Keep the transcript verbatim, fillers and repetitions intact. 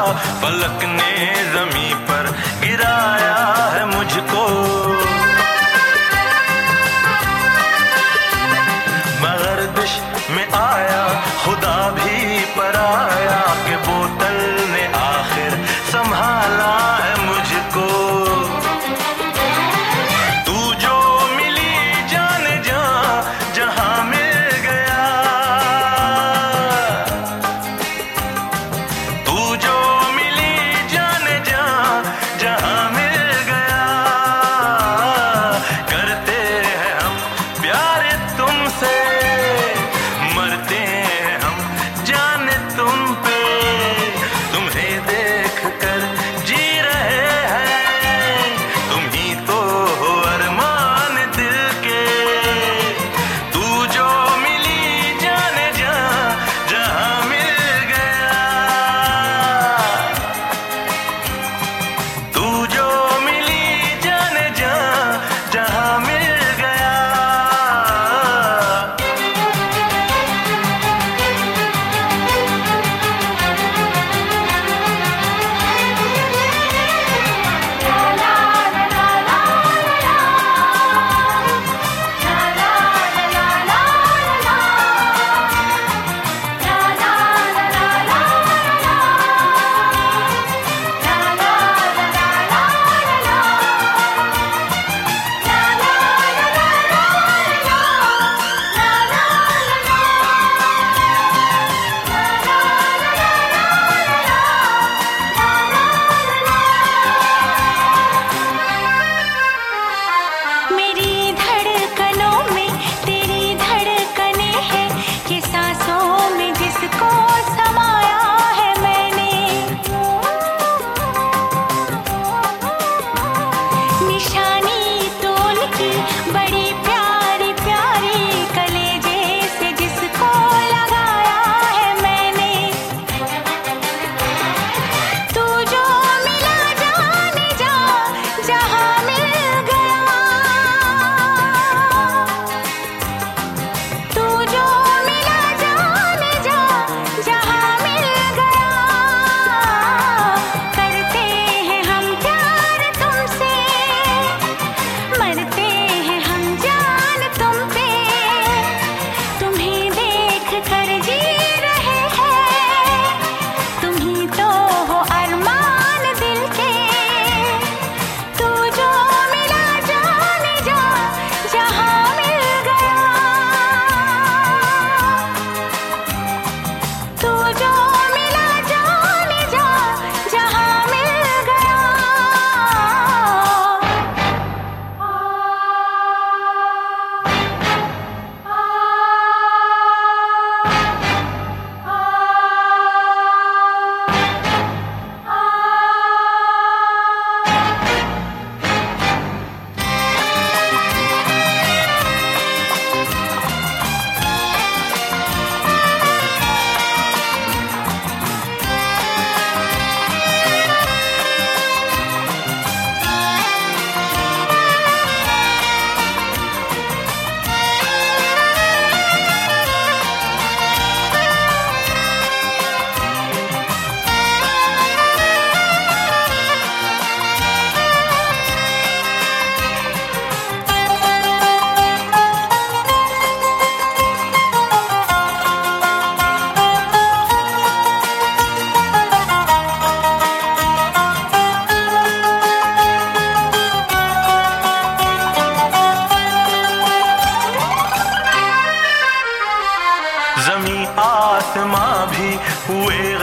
फलक ने जमीन पर गिराया है मुझको। मगर दिश में आया खुदा भी पराया के बोतल ने आखिर संभाला है मुझको। तू जो मिली जान जा जहां मिल गया, तू जो मिली जान जा जहां मिल गया। करते हैं हम प्यार तुमसे, मरते हैं हम जान तुम पे। तुम्हें देख कर जी रहे हैं, तुम ही तो हो अरमान दिल के। तू जो मिली जान जा जहां मिल गया, तू जो मिली जान जा जहां मिल गया। मेरी धड़कनों में तेरी धड़कने हैं, ये सांसों में जिसको समाया है मैंने। निशानी तो उनकी बड़ी प्यारी प्यारी, कलेजे से जिसको लगाया है मैंने। तू जो मिला जाने जा जहां मिल गया, तू जो मिला जाने जा जहां मिल गया। करते हैं हम प्यार तुमसे, मरते हैं हम जान तुम पे। तुम्हें देख कर जी रहे हैं, तुम ही तो हो अरमान दिल के। तू जो मिला जाने जा जहां मिल गया, तू जो मिला जाने जा जहां मिल गया। जमी आसमां भी हुए